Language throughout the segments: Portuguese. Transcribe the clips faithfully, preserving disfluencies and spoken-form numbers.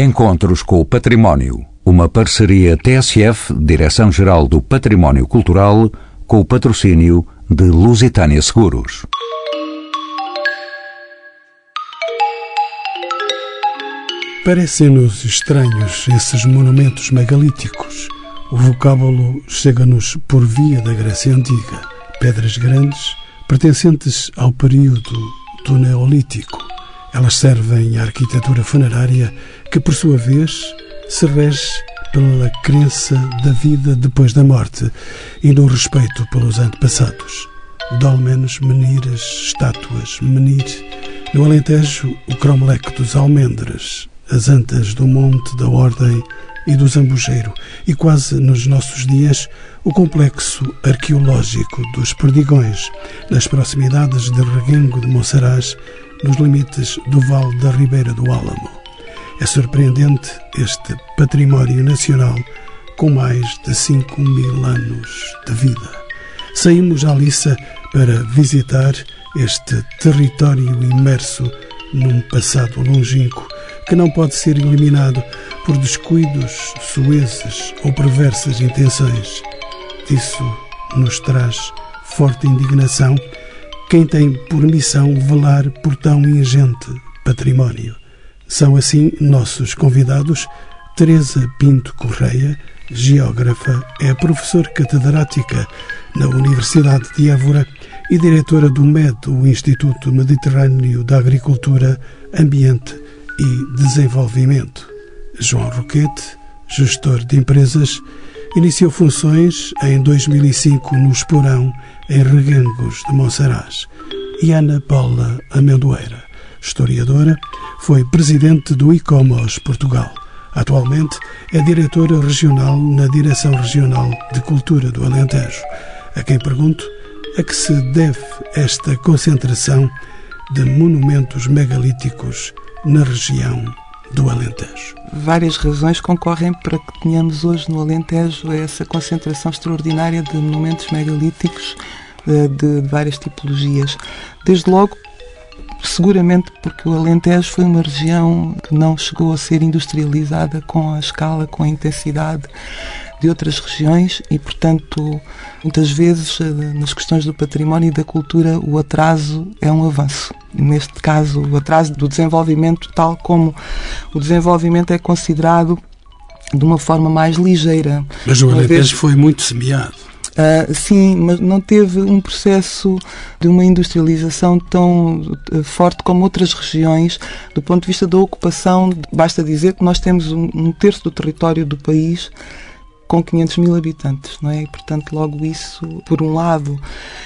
Encontros com o Património, uma parceria T S F, Direção-Geral do Património Cultural, com o patrocínio de Lusitânia Seguros. Parecem-nos estranhos esses monumentos megalíticos. O vocábulo chega-nos por via da Grécia Antiga. Pedras grandes, pertencentes ao período do Neolítico. Elas servem à arquitetura funerária, que, por sua vez, se rege pela crença da vida depois da morte e no respeito pelos antepassados. Dólmenes, menires, estátuas, menir. No Alentejo, o cromlech dos almendres, as antas do Monte da Ordem e do Zambujeiro, e quase nos nossos dias o complexo arqueológico dos Perdigões, nas proximidades de Reguengo de Monsaraz, nos limites do Vale da Ribeira do Álamo. É surpreendente este património nacional com mais de cinco mil anos de vida. Saímos à liça para visitar este território imerso num passado longínquo que não pode ser eliminado por descuidos, soezes ou perversas intenções. Disso nos traz forte indignação quem tem por missão velar por tão ingente património. São assim nossos convidados. Teresa Pinto Correia, geógrafa, é professora catedrática na Universidade de Évora e diretora do M E D, o Instituto Mediterrâneo da Agricultura, Ambiente e Desenvolvimento. João Roquete, gestor de empresas, iniciou funções em dois mil e cinco no Esporão, em Reguengos de Monsaraz. E Ana Paula Amendoeira, historiadora, foi presidente do ICOMOS Portugal. Atualmente é diretora regional na Direção Regional de Cultura do Alentejo. A quem pergunto a que se deve esta concentração de monumentos megalíticos na região do Alentejo. Várias razões concorrem para que tenhamos hoje no Alentejo essa concentração extraordinária de monumentos megalíticos de, de várias tipologias. Desde logo, seguramente porque o Alentejo foi uma região que não chegou a ser industrializada com a escala, com a intensidade de outras regiões e, portanto, muitas vezes, nas questões do património e da cultura, o atraso é um avanço. Neste caso, o atraso do desenvolvimento, tal como o desenvolvimento é considerado de uma forma mais ligeira. Mas o Alentejo foi muito semeado. Uh, sim, mas não teve um processo de uma industrialização tão uh, forte como outras regiões. Do ponto de vista da ocupação, basta dizer que nós temos um, um terço do território do país com quinhentos mil habitantes, não é? E, portanto, logo isso, por um lado,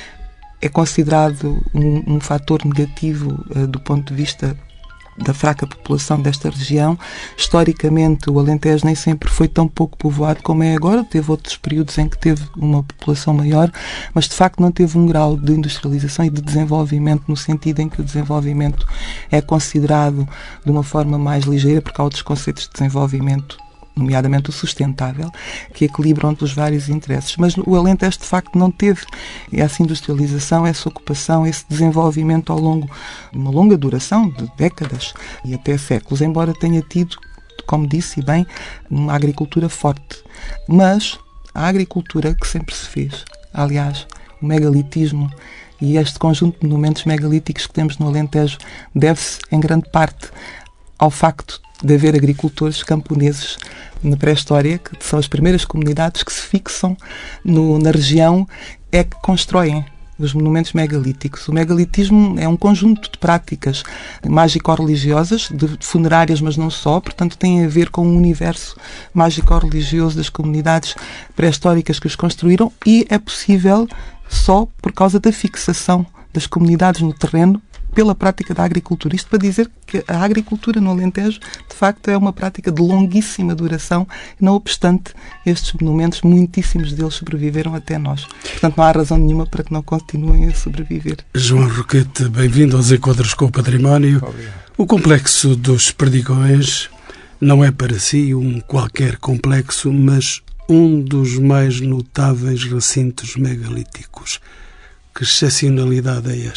é considerado um, um fator negativo uh, do ponto de vista da fraca população desta região. Historicamente, o Alentejo nem sempre foi tão pouco povoado como é agora. Teve outros períodos em que teve uma população maior, mas de facto não teve um grau de industrialização e de desenvolvimento no sentido em que o desenvolvimento é considerado de uma forma mais ligeira, porque há outros conceitos de desenvolvimento, nomeadamente o sustentável, que equilibram os vários interesses. Mas o Alentejo, de facto, não teve essa industrialização, essa ocupação, esse desenvolvimento ao longo de uma longa duração, de décadas e até séculos, embora tenha tido, como disse e bem, uma agricultura forte. Mas a agricultura que sempre se fez, aliás, o megalitismo e este conjunto de monumentos megalíticos que temos no Alentejo deve-se, em grande parte, ao facto de haver agricultores camponeses na pré-história, que são as primeiras comunidades que se fixam no, na região, é que constroem os monumentos megalíticos. O megalitismo é um conjunto de práticas mágico-religiosas, de funerárias, mas não só, portanto tem a ver com o universo mágico-religioso das comunidades pré-históricas que os construíram, e é possível só por causa da fixação das comunidades no terreno pela prática da agricultura. Isto para dizer que a agricultura no Alentejo, de facto, é uma prática de longuíssima duração, não obstante estes monumentos, muitíssimos deles sobreviveram até nós. Portanto, não há razão nenhuma para que não continuem a sobreviver. João Roquete, bem-vindo aos Encontros com o Património. Obrigado. O complexo dos Perdigões não é para si um qualquer complexo, mas um dos mais notáveis recintos megalíticos. Que excepcionalidade é esta?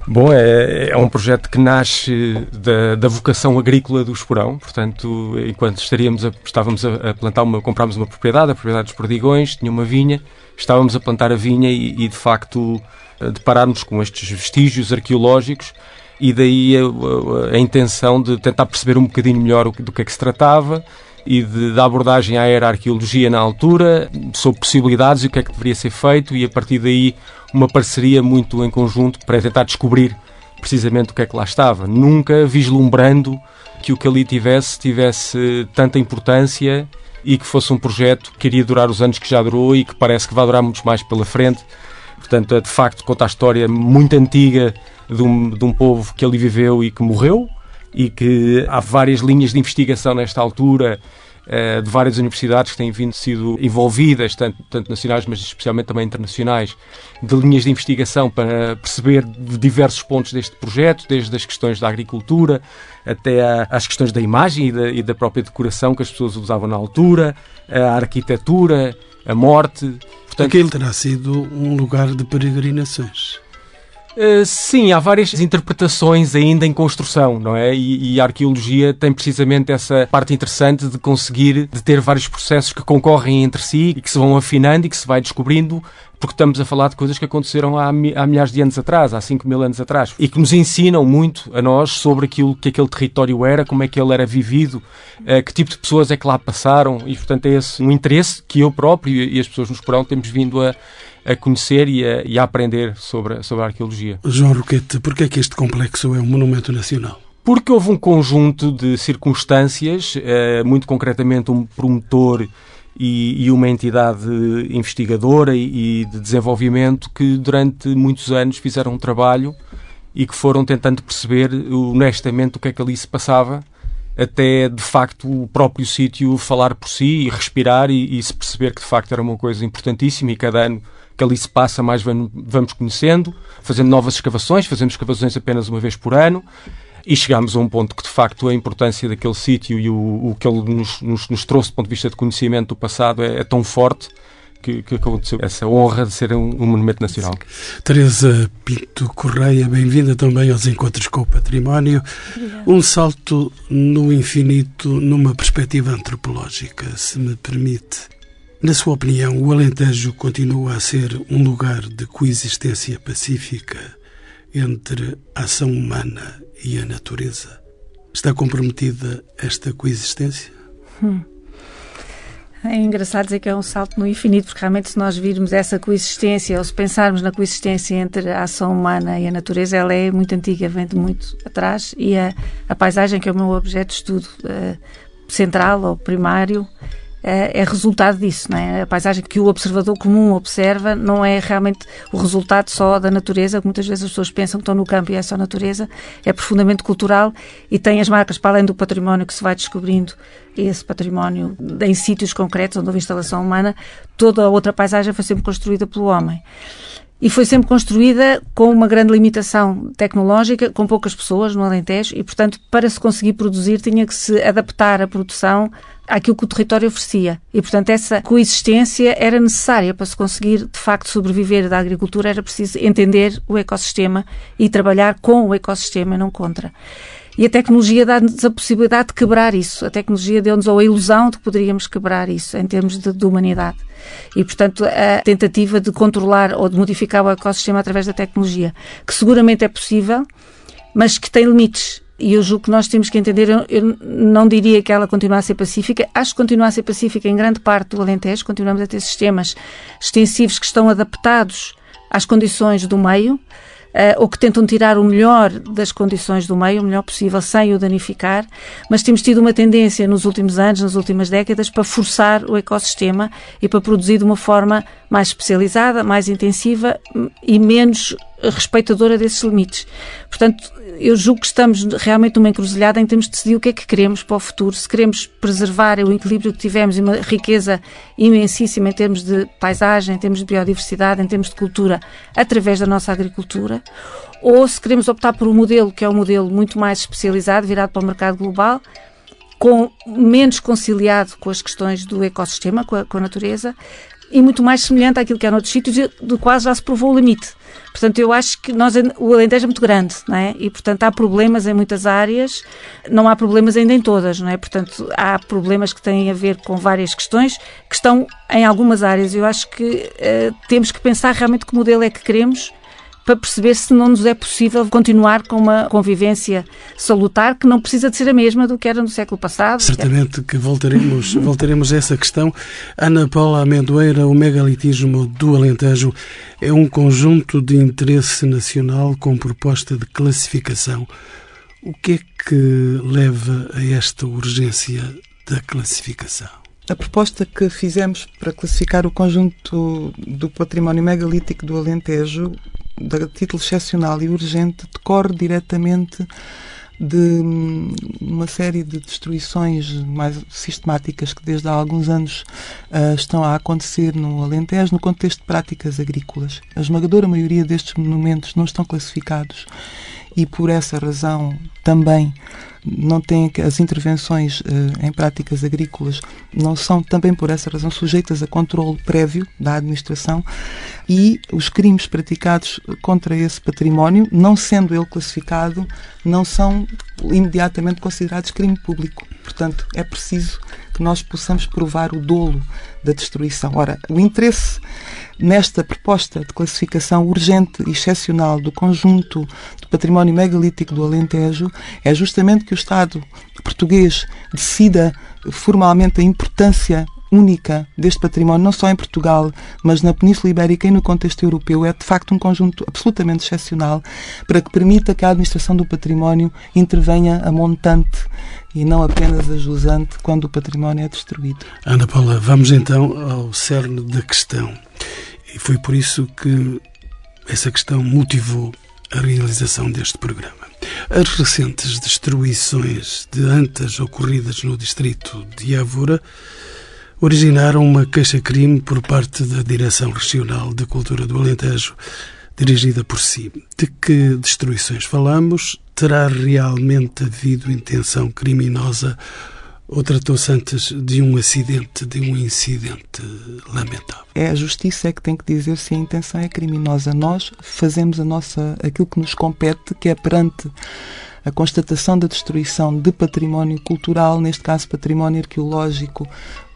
Bom, é, é um projeto que nasce da, da vocação agrícola do Esporão. Portanto, enquanto estaríamos a, estávamos a, a plantar uma, comprámos uma propriedade, a propriedade dos Perdigões, tinha uma vinha, estávamos a plantar a vinha e, e de facto, depararmos com estes vestígios arqueológicos e daí a, a, a intenção de tentar perceber um bocadinho melhor o, do que é que se tratava e de, da abordagem à era-arqueologia na altura, sobre possibilidades e o que é que deveria ser feito, e a partir daí uma parceria muito em conjunto para tentar descobrir precisamente o que é que lá estava, nunca vislumbrando que o que ali tivesse tivesse tanta importância e que fosse um projeto que iria durar os anos que já durou e que parece que vai durar muito mais pela frente. Portanto, de facto, conta a história muito antiga de um, de um povo que ali viveu e que morreu, e que há várias linhas de investigação nesta altura, eh, de várias universidades que têm vindo sido envolvidas, tanto, tanto nacionais, mas especialmente também internacionais, de linhas de investigação para perceber de diversos pontos deste projeto, desde as questões da agricultura até a, às questões da imagem e da, e da própria decoração que as pessoas usavam na altura, a arquitetura, a morte. Portanto, aquele terá sido um lugar de peregrinações. Uh, sim, há várias interpretações ainda em construção, não é? E, e a arqueologia tem precisamente essa parte interessante de conseguir, de ter vários processos que concorrem entre si e que se vão afinando e que se vai descobrindo, porque estamos a falar de coisas que aconteceram há, há milhares de anos atrás, há cinco mil anos atrás, e que nos ensinam muito a nós sobre aquilo que aquele território era, como é que ele era vivido, uh, que tipo de pessoas é que lá passaram, e portanto é esse um interesse que eu próprio e as pessoas no Esporão temos vindo a a conhecer e a, e a aprender sobre, sobre a arqueologia. João Roquete, porquê é que este complexo é um monumento nacional? Porque houve um conjunto de circunstâncias, eh, muito concretamente um promotor e, e uma entidade investigadora e, e de desenvolvimento que durante muitos anos fizeram um trabalho e que foram tentando perceber honestamente o que é que ali se passava, até de facto o próprio sítio falar por si e respirar e, e se perceber que de facto era uma coisa importantíssima, e cada ano que ali se passa mais vamos conhecendo, fazendo novas escavações, fazendo escavações apenas uma vez por ano, e chegámos a um ponto que de facto a importância daquele sítio e o, o que ele nos, nos, nos trouxe do ponto de vista de conhecimento do passado é, é tão forte que, que aconteceu essa honra de ser um, um monumento nacional. Teresa Pinto Correia, bem-vinda também aos Encontros com o Património. Obrigada. Um salto no infinito numa perspectiva antropológica, se me permite. Na sua opinião, o Alentejo continua a ser um lugar de coexistência pacífica entre a ação humana e a natureza? Está comprometida esta coexistência? Hum. É engraçado dizer que é um salto no infinito, porque realmente se nós virmos essa coexistência, ou se pensarmos na coexistência entre a ação humana e a natureza, ela é muito antiga, vem de muito atrás, e a, a paisagem, que é o meu objeto de estudo uh, central ou primário, é resultado disso, não é? A paisagem que o observador comum observa não é realmente o resultado só da natureza, que muitas vezes as pessoas pensam que estão no campo e é só natureza, é profundamente cultural e tem as marcas, para além do património que se vai descobrindo, esse património em sítios concretos onde houve instalação humana, toda a outra paisagem foi sempre construída pelo homem. E foi sempre construída com uma grande limitação tecnológica, com poucas pessoas no Alentejo, e, portanto, para se conseguir produzir, tinha que se adaptar a produção àquilo que o território oferecia. E, portanto, essa coexistência era necessária para se conseguir, de facto, sobreviver da agricultura. Era preciso entender o ecossistema e trabalhar com o ecossistema e não contra. E a tecnologia dá-nos a possibilidade de quebrar isso. A tecnologia deu-nos a ilusão de que poderíamos quebrar isso em termos de, de humanidade. E, portanto, a tentativa de controlar ou de modificar o ecossistema através da tecnologia, que seguramente é possível, mas que tem limites. E eu julgo que nós temos que entender, eu, eu não diria que ela continua a ser pacífica, acho que continua a ser pacífica em grande parte do Alentejo, continuamos a ter sistemas extensivos que estão adaptados às condições do meio, Uh, ou que tentam tirar o melhor das condições do meio, o melhor possível, sem o danificar, mas temos tido uma tendência nos últimos anos, nas últimas décadas, para forçar o ecossistema e para produzir de uma forma mais especializada, mais intensiva e menos respeitadora desses limites. Portanto, eu julgo que estamos realmente numa encruzilhada em que temos de decidir o que é que queremos para o futuro, se queremos preservar o equilíbrio que tivemos e uma riqueza imensíssima em termos de paisagem, em termos de biodiversidade, em termos de cultura, através da nossa agricultura, ou se queremos optar por um modelo que é um modelo muito mais especializado, virado para o mercado global, com menos conciliado com as questões do ecossistema, com a, com a natureza, e muito mais semelhante àquilo que é noutros sítios, do qual já se provou o limite. Portanto, eu acho que nós, o Alentejo é muito grande, não é? E, portanto, há problemas em muitas áreas, não há problemas ainda em todas, não é? Portanto, há problemas que têm a ver com várias questões, que estão em algumas áreas. Eu acho que uh, temos que pensar realmente que modelo é que queremos, para perceber se não nos é possível continuar com uma convivência salutar que não precisa de ser a mesma do que era no século passado. Certamente que voltaremos, voltaremos a essa questão. Ana Paula Amendoeira, o megalitismo do Alentejo é um conjunto de interesse nacional com proposta de classificação. O que é que leva a esta urgência da classificação? A proposta que fizemos para classificar o conjunto do património megalítico do Alentejo, de título excepcional e urgente, decorre diretamente de uma série de destruições mais sistemáticas que desde há alguns anos uh, estão a acontecer no Alentejo no contexto de práticas agrícolas. A esmagadora maioria destes monumentos não estão classificados e por essa razão também não têm as intervenções uh, em práticas agrícolas, não são também por essa razão sujeitas a controle prévio da administração, e os crimes praticados contra esse património, não sendo ele classificado, não são imediatamente considerados crime público. Portanto, é preciso que nós possamos provar o dolo da destruição. Ora, o interesse nesta proposta de classificação urgente e excepcional do conjunto do património megalítico do Alentejo é justamente que o Estado português decida formalmente a importância única deste património, não só em Portugal, mas na Península Ibérica e no contexto europeu. É, de facto, um conjunto absolutamente excepcional para que permita que a administração do património intervenha a montante e não apenas a jusante quando o património é destruído. Ana Paula, vamos então ao cerne da questão. E foi por isso que essa questão motivou a realização deste programa. As recentes destruições de antas ocorridas no distrito de Évora originaram uma queixa-crime por parte da Direção Regional de Cultura do Alentejo, dirigida por si. De que destruições falamos? Terá realmente havido intenção criminosa ou tratou-se antes de um acidente, de um incidente lamentável? É a justiça é que tem que dizer se a intenção é criminosa. Nós fazemos a nossa, aquilo que nos compete, que é perante a constatação da destruição de património cultural, neste caso património arqueológico,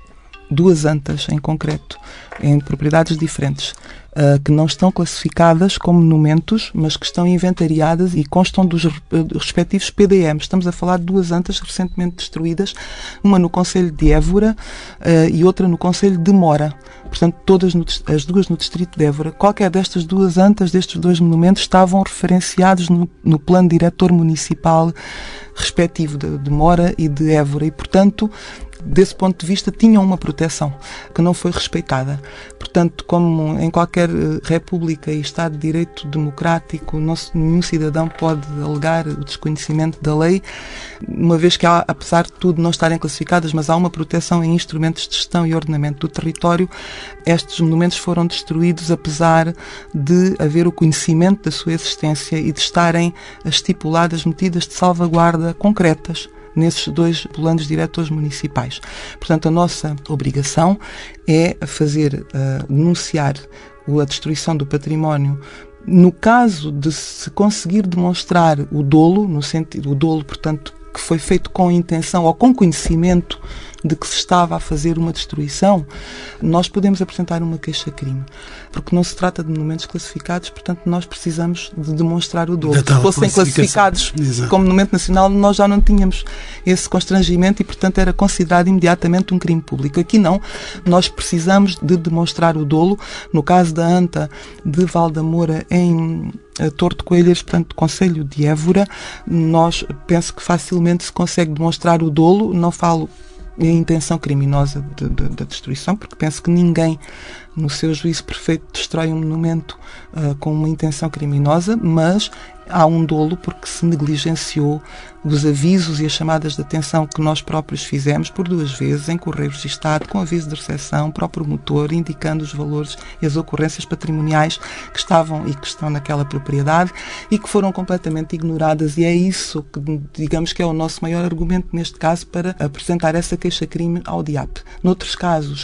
duas antas em concreto, em propriedades diferentes, uh, que não estão classificadas como monumentos, mas que estão inventariadas e constam dos uh, respectivos P D Ms. Estamos a falar de duas antas recentemente destruídas, uma no concelho de Évora uh, e outra no concelho de Mora. Portanto, todas no, as duas no distrito de Évora. Qualquer destas duas antas, destes dois monumentos, estavam referenciados no, no plano diretor municipal respectivo de, de Mora e de Évora e, portanto, desse ponto de vista, tinham uma proteção que não foi respeitada. Portanto, como em qualquer república e Estado de Direito democrático, não, nenhum cidadão pode alegar o desconhecimento da lei, uma vez que, há, apesar de tudo, não estarem classificadas, mas há uma proteção em instrumentos de gestão e ordenamento do território, estes monumentos foram destruídos apesar de haver o conhecimento da sua existência e de estarem estipuladas medidas de salvaguarda concretas nesses dois planos diretores municipais. Portanto, a nossa obrigação é fazer, uh, denunciar a destruição do património. No caso de se conseguir demonstrar o dolo, no sentido, o dolo, portanto, que foi feito com intenção ou com conhecimento de que se estava a fazer uma destruição, nós podemos apresentar uma queixa-crime, porque não se trata de monumentos classificados, portanto nós precisamos de demonstrar o dolo. Se fossem classificados Exato. Como monumento nacional, nós já não tínhamos esse constrangimento e, portanto, era considerado imediatamente um crime público. Aqui não, nós precisamos de demonstrar o dolo. No caso da anta de Valdamoura, em Torre de Coelhas, portanto, concelho de Évora, nós penso que facilmente se consegue demonstrar o dolo. Não falo a intenção criminosa de, de, da destruição, porque penso que ninguém, no seu juízo perfeito, destrói um monumento uh, com uma intenção criminosa, mas há um dolo porque se negligenciou os avisos e as chamadas de atenção que nós próprios fizemos por duas vezes em correio registado, com aviso de recepção para o promotor, indicando os valores e as ocorrências patrimoniais que estavam e que estão naquela propriedade e que foram completamente ignoradas, e é isso que, digamos, que é o nosso maior argumento neste caso para apresentar essa queixa-crime ao D I A P. Noutros casos,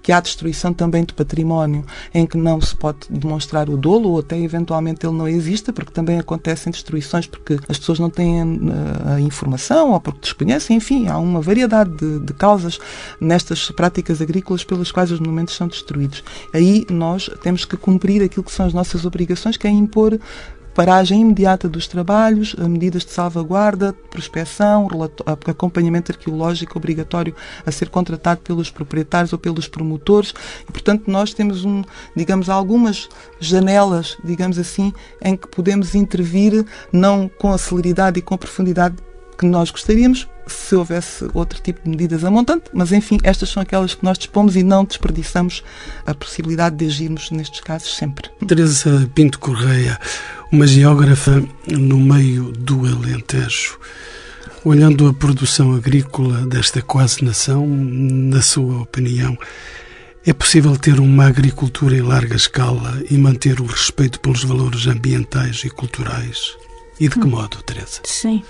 que há destruição também de património, em que não se pode demonstrar o dolo, ou até eventualmente ele não exista, porque também acontecem destruições porque as pessoas não têm a informação ou porque desconhecem. Enfim, há uma variedade de, de causas nestas práticas agrícolas pelas quais os monumentos são destruídos. Aí nós temos que cumprir aquilo que são as nossas obrigações, que é impor paragem imediata dos trabalhos, medidas de salvaguarda, prospeção, acompanhamento arqueológico obrigatório a ser contratado pelos proprietários ou pelos promotores. E, portanto, nós temos, um, digamos, algumas janelas, digamos assim, em que podemos intervir, não com a celeridade e com a profundidade que nós gostaríamos, se houvesse outro tipo de medidas a montante, mas enfim, estas são aquelas que nós dispomos e não desperdiçamos a possibilidade de agirmos nestes casos sempre. Teresa Pinto Correia, uma geógrafa no meio do Alentejo, olhando a produção agrícola desta quase nação, na sua opinião, é possível ter uma agricultura em larga escala e manter o respeito pelos valores ambientais e culturais? E de que modo, Teresa? Sim.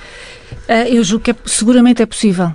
Eu julgo que é, seguramente é possível.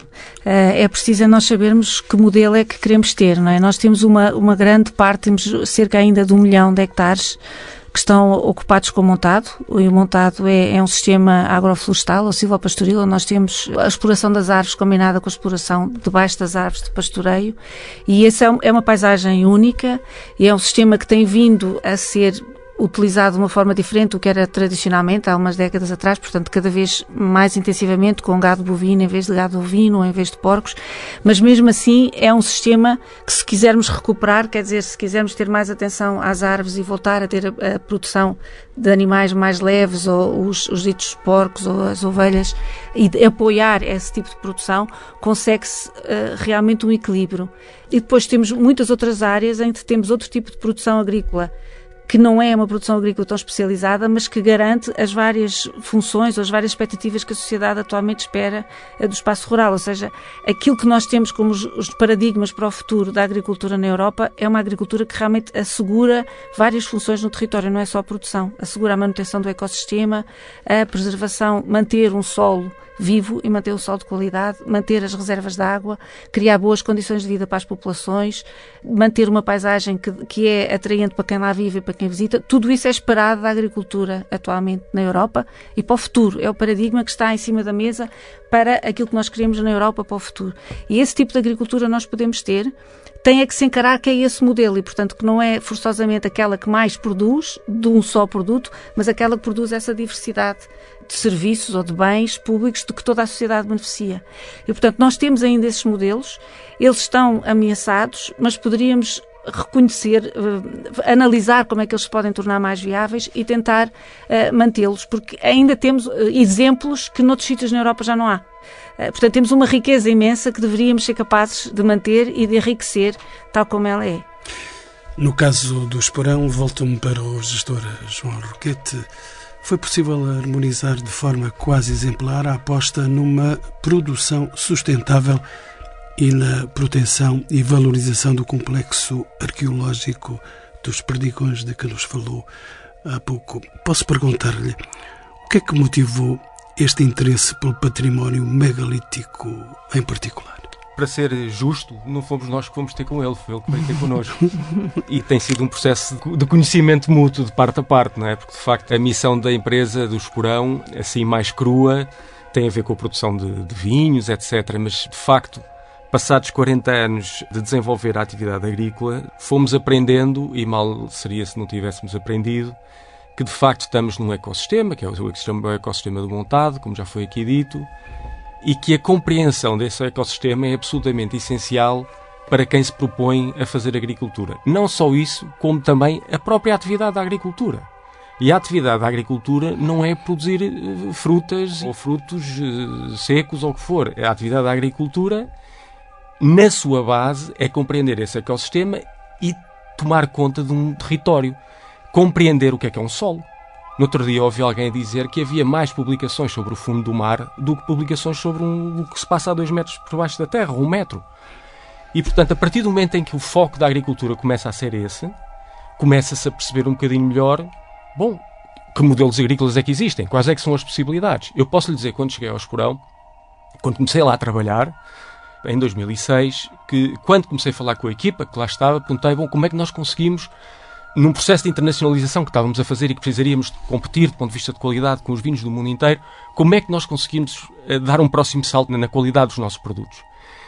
É preciso nós sabermos que modelo é que queremos ter, não é? Nós temos uma, uma grande parte, temos cerca ainda de um milhão de hectares que estão ocupados com montado. E o montado é, é um sistema agroflorestal ou silvopastoril, onde nós temos a exploração das árvores combinada com a exploração debaixo das árvores de pastoreio. E essa é uma paisagem única e é um sistema que tem vindo a ser utilizado de uma forma diferente do que era tradicionalmente há umas décadas atrás, portanto cada vez mais intensivamente com gado bovino em vez de gado ovino ou em vez de porcos, mas mesmo assim é um sistema que, se quisermos recuperar, quer dizer, se quisermos ter mais atenção às árvores e voltar a ter a, a produção de animais mais leves, ou os, os ditos porcos ou as ovelhas, e de apoiar esse tipo de produção, consegue-se uh, realmente um equilíbrio. E depois temos muitas outras áreas em que temos outro tipo de produção agrícola, que não é uma produção agrícola tão especializada, mas que garante as várias funções ou as várias expectativas que a sociedade atualmente espera do espaço rural. Ou seja, aquilo que nós temos como os, os paradigmas para o futuro da agricultura na Europa é uma agricultura que realmente assegura várias funções no território, não é só a produção. Assegura a manutenção do ecossistema, a preservação, manter um solo vivo e manter o solo de qualidade, manter as reservas de água, criar boas condições de vida para as populações, manter uma paisagem que, que é atraente para quem lá vive e para quem visita. Tudo isso é esperado da agricultura atualmente na Europa e para o futuro. É o paradigma que está em cima da mesa para aquilo que nós queremos na Europa para o futuro. E esse tipo de agricultura nós podemos ter, tem é que se encarar que é esse modelo e, portanto, que não é forçosamente aquela que mais produz de um só produto, mas aquela que produz essa diversidade de serviços ou de bens públicos de que toda a sociedade beneficia. E, portanto, nós temos ainda esses modelos, eles estão ameaçados, mas poderíamos reconhecer, uh, analisar como é que eles se podem tornar mais viáveis e tentar uh, mantê-los, porque ainda temos uh, exemplos que noutros sítios na Europa já não há. Uh, portanto, temos uma riqueza imensa que deveríamos ser capazes de manter e de enriquecer tal como ela é. No caso do Esporão, volto-me para o gestor João Roquete. Foi possível harmonizar de forma quase exemplar a aposta numa produção sustentável e na proteção e valorização do complexo arqueológico dos Perdigões de que nos falou há pouco. Posso perguntar-lhe o que é que motivou este interesse pelo património megalítico em particular? Para ser justo, não fomos nós que fomos ter com ele, foi ele que veio ter connosco. E tem sido um processo de conhecimento mútuo, de parte a parte, não é? Porque, de facto, a missão da empresa, do Esporão, assim mais crua, tem a ver com a produção de, de vinhos, etcétera. Mas, de facto, passados quarenta anos de desenvolver a atividade agrícola, fomos aprendendo, e mal seria se não tivéssemos aprendido, que, de facto, estamos num ecossistema, que é o ecossistema, o ecossistema do montado, como já foi aqui dito, e que a compreensão desse ecossistema é absolutamente essencial para quem se propõe a fazer agricultura. Não só isso, como também a própria atividade da agricultura. E a atividade da agricultura não é produzir frutas ou frutos secos ou o que for. A atividade da agricultura, na sua base, é compreender esse ecossistema e tomar conta de um território. Compreender o que é que é um solo. No outro dia ouvi alguém dizer que havia mais publicações sobre o fundo do mar do que publicações sobre um, o que se passa a dois metros por baixo da terra, um metro. E, portanto, a partir do momento em que o foco da agricultura começa a ser esse, começa-se a perceber um bocadinho melhor, bom, que modelos agrícolas é que existem, quais é que são as possibilidades. Eu posso lhe dizer, quando cheguei ao Esporão, quando comecei lá a trabalhar, em dois mil e seis, que quando comecei a falar com a equipa, que lá estava, perguntei, bom, como é que nós conseguimos, num processo de internacionalização que estávamos a fazer e que precisaríamos de competir do ponto de vista de qualidade com os vinhos do mundo inteiro, como é que nós conseguimos dar um próximo salto na qualidade dos nossos produtos?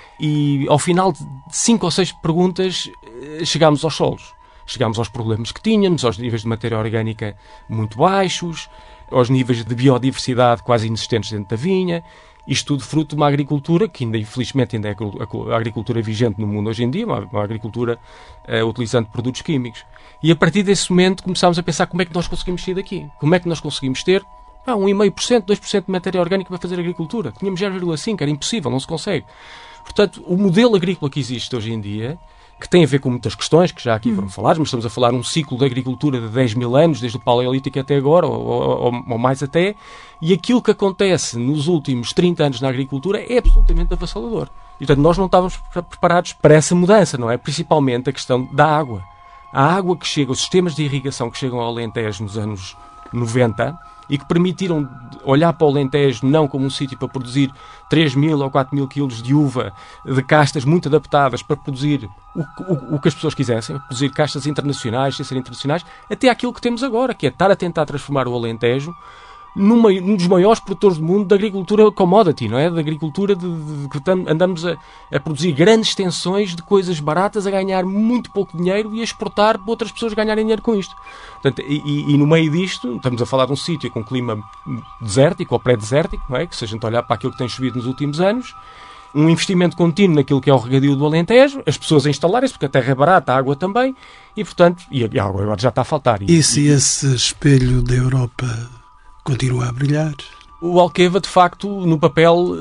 E ao final de cinco ou seis perguntas chegámos aos solos. Chegámos aos problemas que tínhamos, aos níveis de matéria orgânica muito baixos, aos níveis de biodiversidade quase inexistentes dentro da vinha. Isto tudo fruto de uma agricultura que ainda, infelizmente, ainda é a agricultura vigente no mundo hoje em dia, uma, uma agricultura uh, utilizando produtos químicos. E a partir desse momento começámos a pensar como é que nós conseguimos sair daqui. Como é que nós conseguimos ter ah, um vírgula cinco por cento, dois por cento de matéria orgânica para fazer agricultura. Tínhamos zero vírgula cinco por cento, era impossível, não se consegue. Portanto, o modelo agrícola que existe hoje em dia, que tem a ver com muitas questões que já aqui foram faladas, mas estamos a falar um ciclo de agricultura de dez mil anos, desde o Paleolítico até agora, ou, ou, ou mais até, e aquilo que acontece nos últimos trinta anos na agricultura é absolutamente avassalador. E, portanto, nós não estávamos preparados para essa mudança, não é? Principalmente a questão da água. A água que chega, os sistemas de irrigação que chegam ao Alentejo nos anos noventa, e que permitiram olhar para o Alentejo não como um sítio para produzir três mil ou quatro mil quilos de uva de castas muito adaptadas para produzir o, o, o que as pessoas quisessem, produzir castas internacionais, sem ser internacionais, até aquilo que temos agora, que é estar a tentar transformar o Alentejo numa, num dos maiores produtores do mundo da agricultura commodity, não é? Da agricultura de, de, de que andamos a, a produzir grandes extensões de coisas baratas, a ganhar muito pouco dinheiro e a exportar para outras pessoas ganharem dinheiro com isto. Portanto, e, e, e no meio disto, estamos a falar de um sítio com um clima desértico ou pré-desértico, não é? Que se a gente olhar para aquilo que tem chovido nos últimos anos, um investimento contínuo naquilo que é o regadio do Alentejo, as pessoas a instalarem-se, porque a terra é barata, a água também, e portanto, e a água agora já está a faltar. E, e se esse espelho da Europa continua a brilhar? O Alqueva, de facto, no papel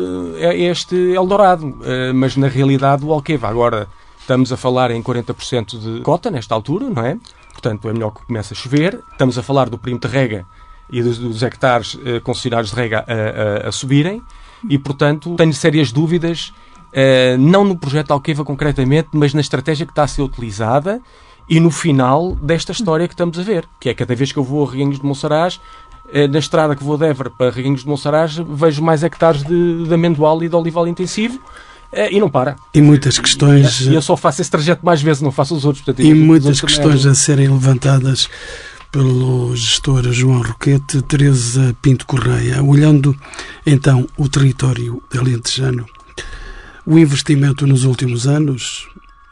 é este Eldorado, mas na realidade o Alqueva agora estamos a falar em quarenta por cento de cota nesta altura, não é? Portanto, é melhor que comece a chover. Estamos a falar do perímetro de rega e dos, dos hectares concessionários de rega a, a, a subirem e, portanto, tenho sérias dúvidas, não no projeto Alqueva concretamente, mas na estratégia que está a ser utilizada e no final desta história que estamos a ver, que é cada vez que eu vou a Reguengos de Monsaraz, na estrada que vou de Évora para Reguengos de Monsaraz, vejo mais hectares de, de amendoal e de olival intensivo e não para. E muitas questões... E eu só faço esse trajeto mais vezes, não faço os outros. Portanto, e muitas questões a serem levantadas pelo gestor João Roquete, Teresa Pinto Correia. Olhando então o território alentejano, o investimento nos últimos anos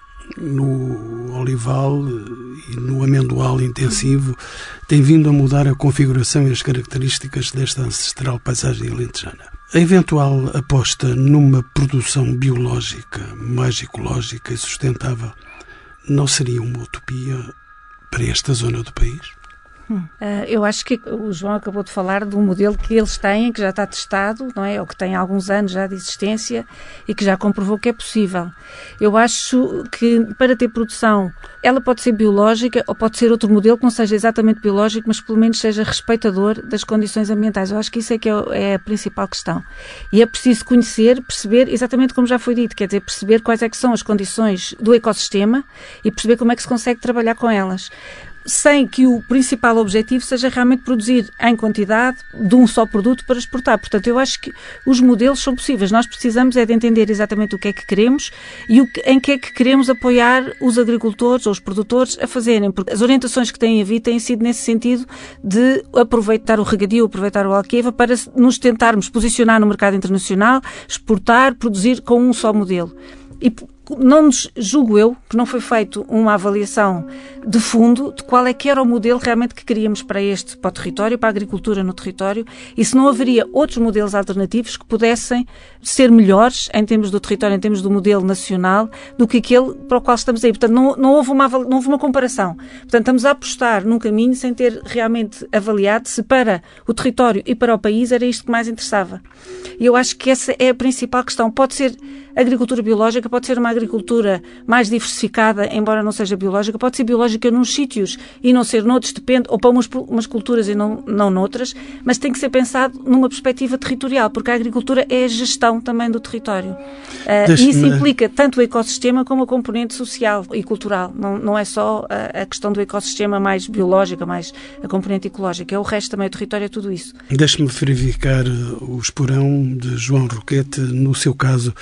no olival e no amendoal intensivo tem vindo a mudar a configuração e as características desta ancestral paisagem alentejana. A eventual aposta numa produção biológica, mais ecológica e sustentável não seria uma utopia para esta zona do país? Hum. Uh, eu acho que o João acabou de falar de um modelo que eles têm, que já está testado, não é? Ou que tem alguns anos já de existência e que já comprovou que é possível. Eu acho que para ter produção, ela pode ser biológica ou pode ser outro modelo que não seja exatamente biológico, mas pelo menos seja respeitador das condições ambientais. Eu acho que isso é que é, é a principal questão. E é preciso conhecer, perceber, exatamente como já foi dito, quer dizer, perceber quais é que são as condições do ecossistema e perceber como é que se consegue trabalhar com elas, sem que o principal objetivo seja realmente produzir em quantidade de um só produto para exportar. Portanto, eu acho que os modelos são possíveis. Nós precisamos é de entender exatamente o que é que queremos e o que, em que é que queremos apoiar os agricultores ou os produtores a fazerem, porque as orientações que têm havido têm sido nesse sentido de aproveitar o regadio, aproveitar o Alqueva para nos tentarmos posicionar no mercado internacional, exportar, produzir com um só modelo. E não nos, julgo eu, que não foi feito uma avaliação de fundo de qual é que era o modelo realmente que queríamos para este, para o território, para a agricultura no território, e se não haveria outros modelos alternativos que pudessem ser melhores em termos do território, em termos do modelo nacional, do que aquele para o qual estamos aí. Portanto, não, não, houve uma, não houve uma comparação. Portanto, estamos a apostar num caminho sem ter realmente avaliado se para o território e para o país era isto que mais interessava. E eu acho que essa é a principal questão. Pode ser agricultura biológica, pode ser uma agricultura mais diversificada, embora não seja biológica, pode ser biológica nos sítios e não ser noutros, depende, ou para umas, umas culturas e não, não noutras, mas tem que ser pensado numa perspectiva territorial, porque a agricultura é a gestão também do território. Uh, e isso implica tanto o ecossistema como a componente social e cultural. Não, não é só a, a questão do ecossistema mais biológica, mais a componente ecológica, é o resto também, o território é tudo isso. Deixe-me verificar o esporão de João Roquete, no seu caso,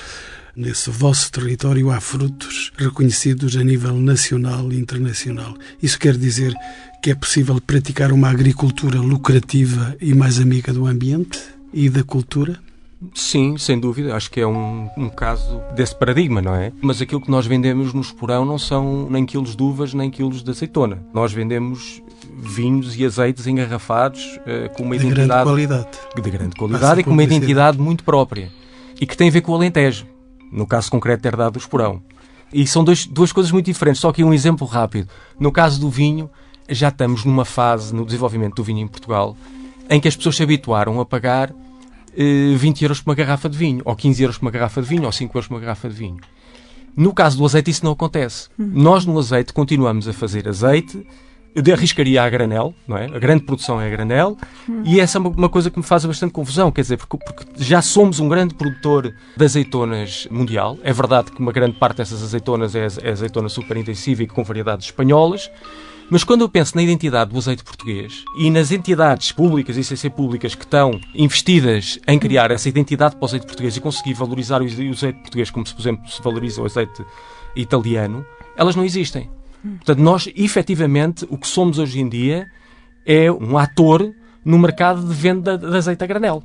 nesse vosso território há frutos reconhecidos a nível nacional e internacional. Isso quer dizer que é possível praticar uma agricultura lucrativa e mais amiga do ambiente e da cultura? Sim, sem dúvida. Acho que é um, um caso desse paradigma, não é? Mas aquilo que nós vendemos no Esporão não são nem quilos de uvas, nem quilos de azeitona. Nós vendemos vinhos e azeites engarrafados uh, com uma de identidade... grande qualidade. De grande qualidade e com uma identidade muito própria. E que tem a ver com o Alentejo. No caso concreto, ter dado do Esporão. E são dois, duas coisas muito diferentes. Só que um exemplo rápido. No caso do vinho, já estamos numa fase no desenvolvimento do vinho em Portugal em que as pessoas se habituaram a pagar vinte euros por uma garrafa de vinho, ou quinze euros por uma garrafa de vinho, ou cinco euros por uma garrafa de vinho. No caso do azeite isso não acontece. Hum. Nós no azeite continuamos a fazer azeite, eu arriscaria a granel, não é? A grande produção é a granel, hum. e essa é uma, uma coisa que me faz bastante confusão, quer dizer, porque, porque já somos um grande produtor de azeitonas mundial. É verdade que uma grande parte dessas azeitonas é, é azeitona super intensiva e com variedades espanholas. Mas quando eu penso na identidade do azeite português e nas entidades públicas e sem ser públicas que estão investidas em criar essa identidade para o azeite português e conseguir valorizar o azeite português como, se, por exemplo, se valoriza o azeite italiano, elas não existem. Portanto, nós, efetivamente, o que somos hoje em dia é um ator no mercado de venda de azeite a granel.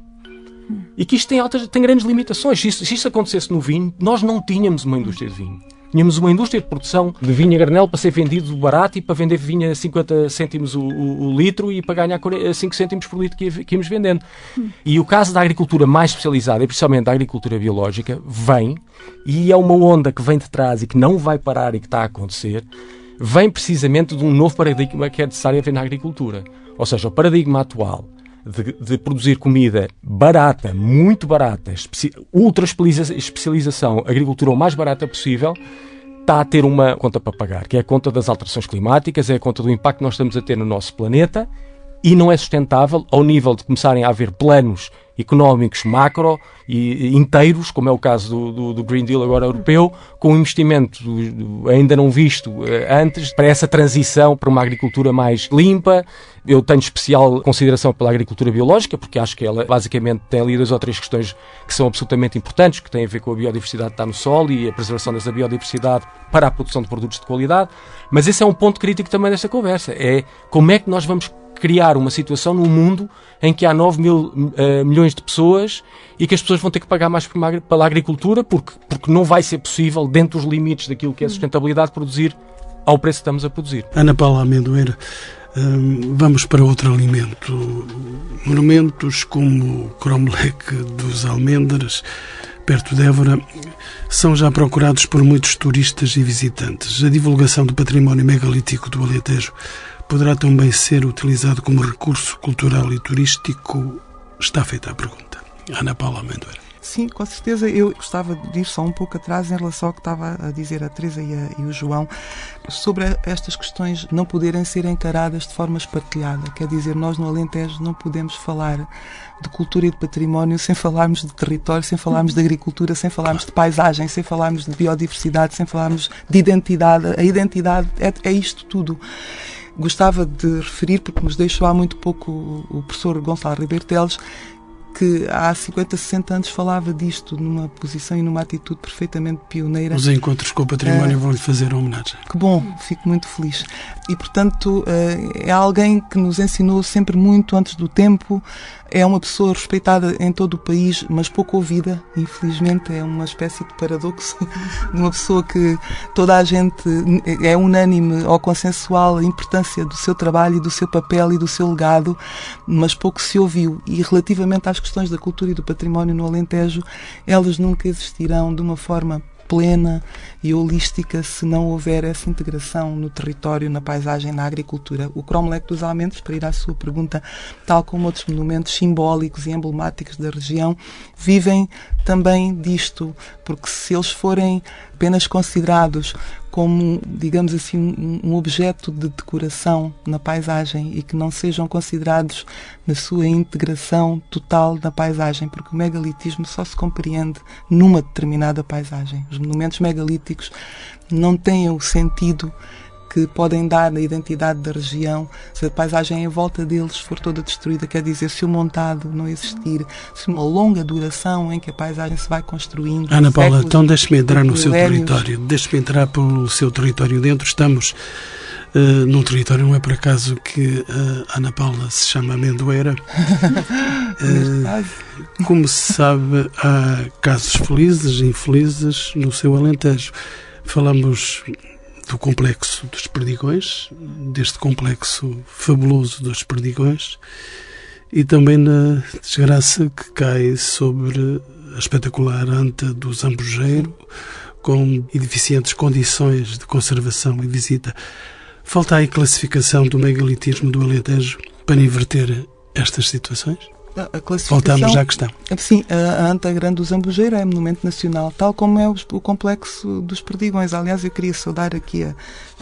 E que isto tem, altas, tem grandes limitações. Se isto, se isto acontecesse no vinho, nós não tínhamos uma indústria de vinho. Tínhamos uma indústria de produção de vinho a granel para ser vendido barato e para vender vinho a cinquenta cêntimos o, o, o litro e para ganhar cinco cêntimos por litro que, que íamos vendendo. Hum. E o caso da agricultura mais especializada, e principalmente da agricultura biológica, vem, e é uma onda que vem de trás e que não vai parar e que está a acontecer, vem precisamente de um novo paradigma que é necessário haver na agricultura. Ou seja, o paradigma atual de, de produzir comida barata, muito barata, ultra especialização, agricultura o mais barata possível, está a ter uma conta para pagar, que é a conta das alterações climáticas, é a conta do impacto que nós estamos a ter no nosso planeta, e não é sustentável ao nível de começarem a haver planos económicos macro e inteiros, como é o caso do, do, do Green Deal agora europeu, com um investimento do, do, ainda não visto uh, antes para essa transição para uma agricultura mais limpa. Eu tenho especial consideração pela agricultura biológica, porque acho que ela basicamente tem ali duas ou três questões que são absolutamente importantes, que têm a ver com a biodiversidade que está no solo e a preservação dessa biodiversidade para a produção de produtos de qualidade. Mas esse é um ponto crítico também desta conversa, é como é que nós vamos criar uma situação no mundo em que há nove mil uh, milhões de pessoas e que as pessoas vão ter que pagar mais por uma, pela agricultura porque, porque não vai ser possível, dentro dos limites daquilo que é sustentabilidade, produzir ao preço que estamos a produzir. Ana Paula Amendoeira, hum, vamos para outro alimento. Monumentos como o Cromlech dos Almendras, perto de Évora, são já procurados por muitos turistas e visitantes. A divulgação do património megalítico do Alentejo poderá também ser utilizado como recurso cultural e turístico? Está feita a pergunta. Ana Paula Amendoeira. Sim, com certeza. Eu gostava de ir só um pouco atrás em relação ao que estava a dizer a Teresa e, a, e o João sobre estas questões não poderem ser encaradas de forma espartilhada. Quer dizer, nós no Alentejo não podemos falar de cultura e de património sem falarmos de território, sem falarmos de agricultura, sem falarmos de paisagem, sem falarmos de biodiversidade, sem falarmos de identidade. A identidade é, é isto tudo. Gostava de referir, porque nos deixou há muito pouco o professor Gonçalo Ribeiro Teles, que há cinquenta, sessenta anos falava disto numa posição e numa atitude perfeitamente pioneira. Os encontros com o património uh, vão-lhe fazer homenagem. Que bom, fico muito feliz. E, portanto, uh, é alguém que nos ensinou sempre muito antes do tempo, é uma pessoa respeitada em todo o país, mas pouco ouvida, infelizmente. É uma espécie de paradoxo de uma pessoa que toda a gente é unânime ou consensual a importância do seu trabalho e do seu papel e do seu legado, mas pouco se ouviu. E relativamente às questões da cultura e do património no Alentejo, elas nunca existirão de uma forma plena e holística se não houver essa integração no território, na paisagem, na agricultura. O Cromlech dos Almendras, para ir à sua pergunta, tal como outros monumentos simbólicos e emblemáticos da região, vivem também disto, porque se eles forem apenas considerados como, digamos assim, um, um objeto de decoração na paisagem e que não sejam considerados na sua integração total na paisagem, porque o megalitismo só se compreende numa determinada paisagem. Os monumentos megalíticos não têm o sentido que podem dar na identidade da região, se a paisagem em volta deles for toda destruída, quer dizer, se o montado não existir, se uma longa duração em que a paisagem se vai construindo. Ana Paula, séculos, então deixe-me entrar no seu milénios. território, deixe-me entrar pelo seu território dentro. Estamos uh, num território, não é por acaso que uh, Ana Paula se chama Amendoeira. uh, como se sabe, há casos felizes e infelizes no seu Alentejo. Falamos do complexo dos Perdigões, deste complexo fabuloso dos Perdigões, e também na desgraça que cai sobre a espetacular Anta do Zambujeiro, com deficientes condições de conservação e visita. Falta aí classificação do megalitismo do Alentejo para inverter estas situações? A classificação, voltamos à questão. Sim, a Anta Grande do Zambujeiro é monumento nacional, tal como é o complexo dos Perdigões. Aliás, eu queria saudar aqui a,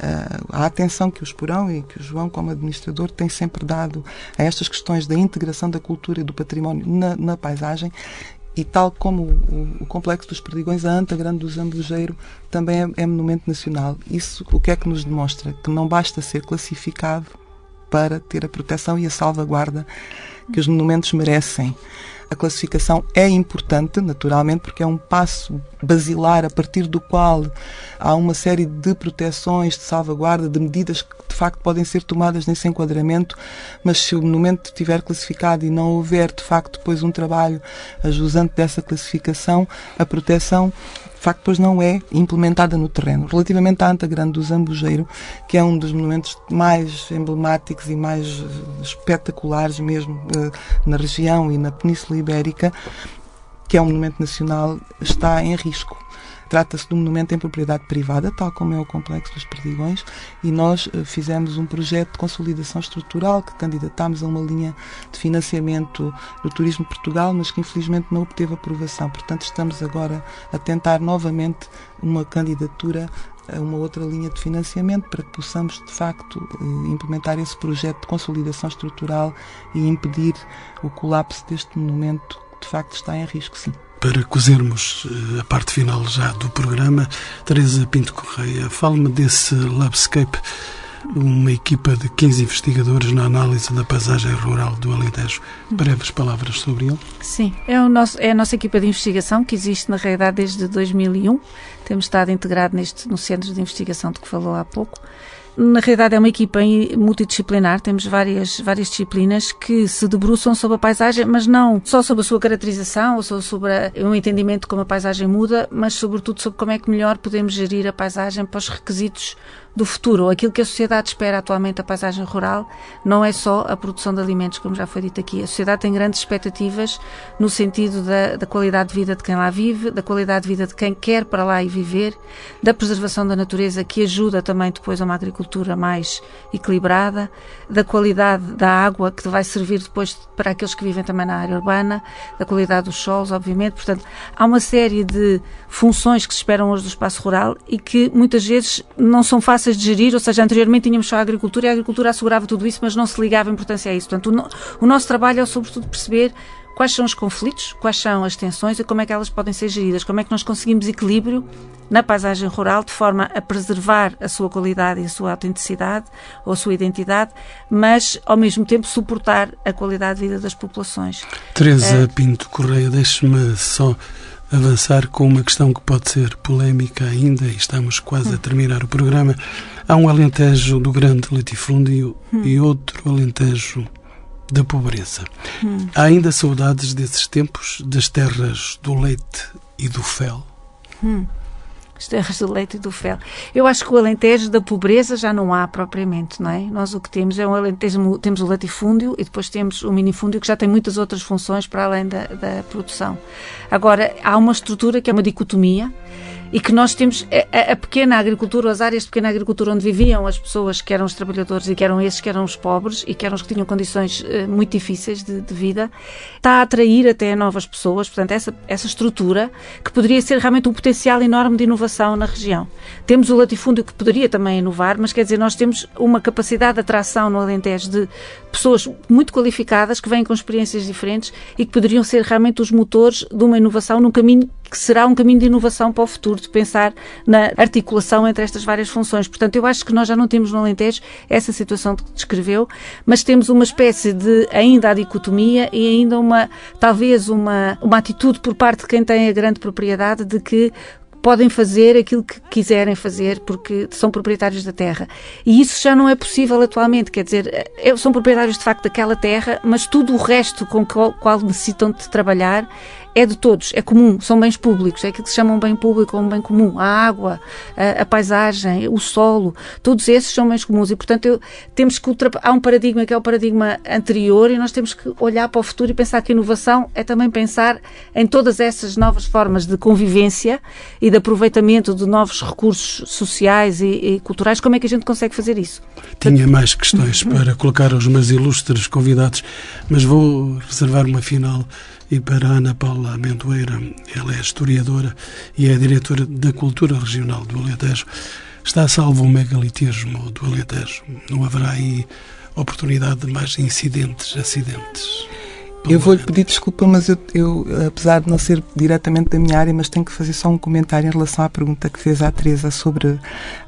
a, a atenção que o Esporão e que o João, como administrador, tem sempre dado a estas questões da integração da cultura e do património na, na paisagem. E tal como o, o complexo dos Perdigões, a Anta Grande do Zambujeiro também é, é monumento nacional. Isso o que é que nos demonstra? Que não basta ser classificado para ter a proteção e a salvaguarda que os monumentos merecem. A classificação é importante, naturalmente, porque é um passo basilar a partir do qual há uma série de proteções, de salvaguarda, de medidas que de facto podem ser tomadas nesse enquadramento, mas se o monumento estiver classificado e não houver de facto depois um trabalho ajusante dessa classificação, a proteção de facto depois não é implementada no terreno. Relativamente à Anta Grande do Zambujeiro, que é um dos monumentos mais emblemáticos e mais espetaculares mesmo na região e na Península Ibérica, que é um monumento nacional, está em risco. Trata-se de um monumento em propriedade privada, tal como é o Complexo dos Perdigões, e nós fizemos um projeto de consolidação estrutural que candidatámos a uma linha de financiamento do Turismo de Portugal, mas que infelizmente não obteve aprovação. Portanto, estamos agora a tentar novamente uma candidatura a uma outra linha de financiamento para que possamos, de facto, implementar esse projeto de consolidação estrutural e impedir o colapso deste monumento que, de facto, está em risco, sim. Para cozermos a parte final já do programa, Teresa Pinto Correia, fale-me desse Labscape, uma equipa de quinze investigadores na análise da paisagem rural do Alentejo. Breves palavras sobre ele? Sim, é, o nosso, é a nossa equipa de investigação que existe na realidade desde dois mil e um. Temos estado integrado neste, no centro de investigação de que falou há pouco. Na realidade é uma equipa multidisciplinar, temos várias, várias disciplinas que se debruçam sobre a paisagem, mas não só sobre a sua caracterização ou só sobre a, um entendimento de como a paisagem muda, mas sobretudo sobre como é que melhor podemos gerir a paisagem para os requisitos do futuro. Aquilo que a sociedade espera atualmente da paisagem rural não é só a produção de alimentos, como já foi dito aqui. A sociedade tem grandes expectativas no sentido da, da qualidade de vida de quem lá vive, da qualidade de vida de quem quer para lá ir viver, da preservação da natureza, que ajuda também depois a uma agricultura mais equilibrada, da qualidade da água, que vai servir depois para aqueles que vivem também na área urbana, da qualidade dos solos, obviamente. Portanto, há uma série de funções que se esperam hoje do espaço rural e que muitas vezes não são fáceis de gerir, ou seja, anteriormente tínhamos só a agricultura e a agricultura assegurava tudo isso, mas não se ligava importância a isso. Portanto, o, no, o nosso trabalho é sobretudo perceber quais são os conflitos, quais são as tensões e como é que elas podem ser geridas, como é que nós conseguimos equilíbrio na paisagem rural de forma a preservar a sua qualidade e a sua autenticidade ou a sua identidade, mas ao mesmo tempo suportar a qualidade de vida das populações. Teresa é... Pinto Correia, deixe-me só avançar com uma questão que pode ser polémica ainda, e estamos quase hum. a terminar o programa. Há um Alentejo do grande latifúndio hum. e outro Alentejo da pobreza. Hum. Há ainda saudades desses tempos, das terras do leite e do fel? Hum. As terras do leite e do fel. Eu acho que o Alentejo da pobreza já não há propriamente, não é? Nós o que temos é um Alentejo, temos o latifúndio e depois temos o minifúndio, que já tem muitas outras funções para além da, da produção. Agora, há uma estrutura que é uma dicotomia e que nós temos a, a pequena agricultura, as áreas de pequena agricultura onde viviam as pessoas que eram os trabalhadores e que eram esses que eram os pobres e que eram os que tinham condições uh, muito difíceis de, de vida, está a atrair até novas pessoas. Portanto, essa, essa estrutura que poderia ser realmente um potencial enorme de inovação na região. Temos o latifúndio que poderia também inovar, mas quer dizer, nós temos uma capacidade de atração no Alentejo de pessoas muito qualificadas que vêm com experiências diferentes e que poderiam ser realmente os motores de uma inovação num caminho que será um caminho de inovação para o futuro, de pensar na articulação entre estas várias funções. Portanto, eu acho que nós já não temos no Alentejo essa situação que descreveu, mas temos uma espécie de ainda a dicotomia e ainda uma, talvez uma, uma atitude por parte de quem tem a grande propriedade de que podem fazer aquilo que quiserem fazer porque são proprietários da terra. E isso já não é possível atualmente, quer dizer, são proprietários de facto daquela terra, mas tudo o resto com o qual, qual necessitam de trabalhar é de todos, é comum, são bens públicos, é aquilo que se chama um bem público ou um bem comum. A água, a, a paisagem, o solo, todos esses são bens comuns e, portanto, eu, temos que ultrapassar. Há um paradigma que é o paradigma anterior e nós temos que olhar para o futuro e pensar que a inovação é também pensar em todas essas novas formas de convivência e de aproveitamento de novos recursos sociais e, e culturais. Como é que a gente consegue fazer isso? Tinha mais questões para colocar aos meus ilustres convidados, mas vou reservar uma final e para a Ana Paula Amendoeira. Ela é historiadora e é diretora da Cultura Regional do Alentejo. Está salvo o megalitismo do Alentejo? Não haverá aí oportunidade de mais incidentes, acidentes? Eu vou-lhe pedir desculpa, mas eu, eu, apesar de não ser diretamente da minha área, mas tenho que fazer só um comentário em relação à pergunta que fez à Teresa sobre uh,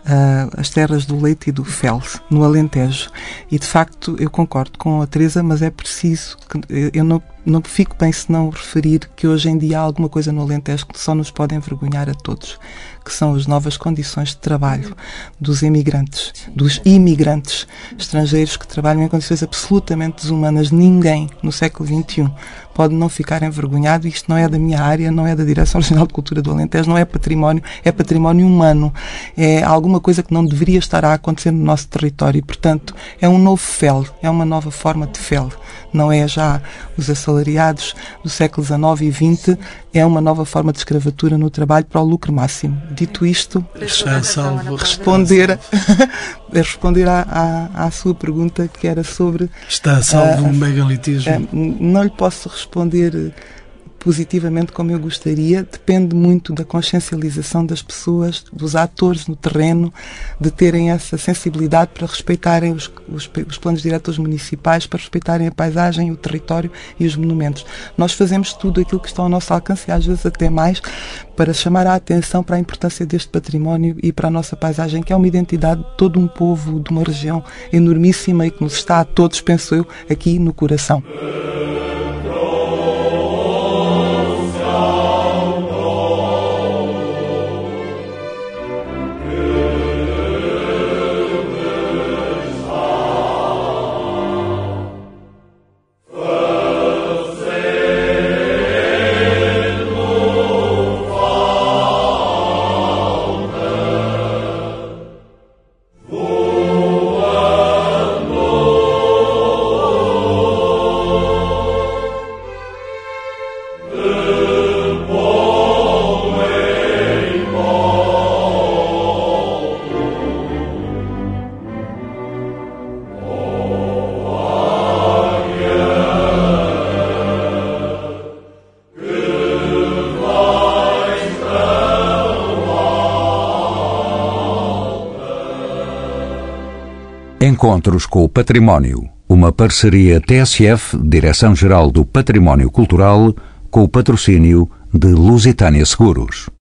as terras do leite e do fel no Alentejo. E, de facto, eu concordo com a Teresa, mas é preciso que eu não, não fico bem se não referir que hoje em dia há alguma coisa no Alentejo que só nos pode envergonhar a todos, que são as novas condições de trabalho dos imigrantes, dos imigrantes estrangeiros que trabalham em condições absolutamente desumanas. Ninguém no século vinte e um pode não ficar envergonhado. Isto não é da minha área, não é da Direção Regional de Cultura do Alentejo, não é património, é património humano. É alguma coisa que não deveria estar a acontecer no nosso território. E, portanto, é um novo fel, é uma nova forma de fel. Não é já os assalariados do século dezenove e vinte, é uma nova forma de escravatura no trabalho para o lucro máximo. Dito isto, já salvo responder, responder à, à, à sua pergunta, que era sobre... Está salvo uh, o megalitismo? Uh, não lhe posso responder positivamente como eu gostaria. Depende muito da consciencialização das pessoas, dos atores no terreno, de terem essa sensibilidade para respeitarem os, os, os planos diretores municipais, para respeitarem a paisagem, o território e os monumentos. Nós fazemos tudo aquilo que está ao nosso alcance e às vezes até mais, para chamar a atenção para a importância deste património e para a nossa paisagem, que é uma identidade de todo um povo, de uma região enormíssima e que nos está a todos, penso eu, aqui no coração. Encontros com o Património, uma parceria T S F, Direção-Geral do Património Cultural, com o patrocínio de Lusitânia Seguros.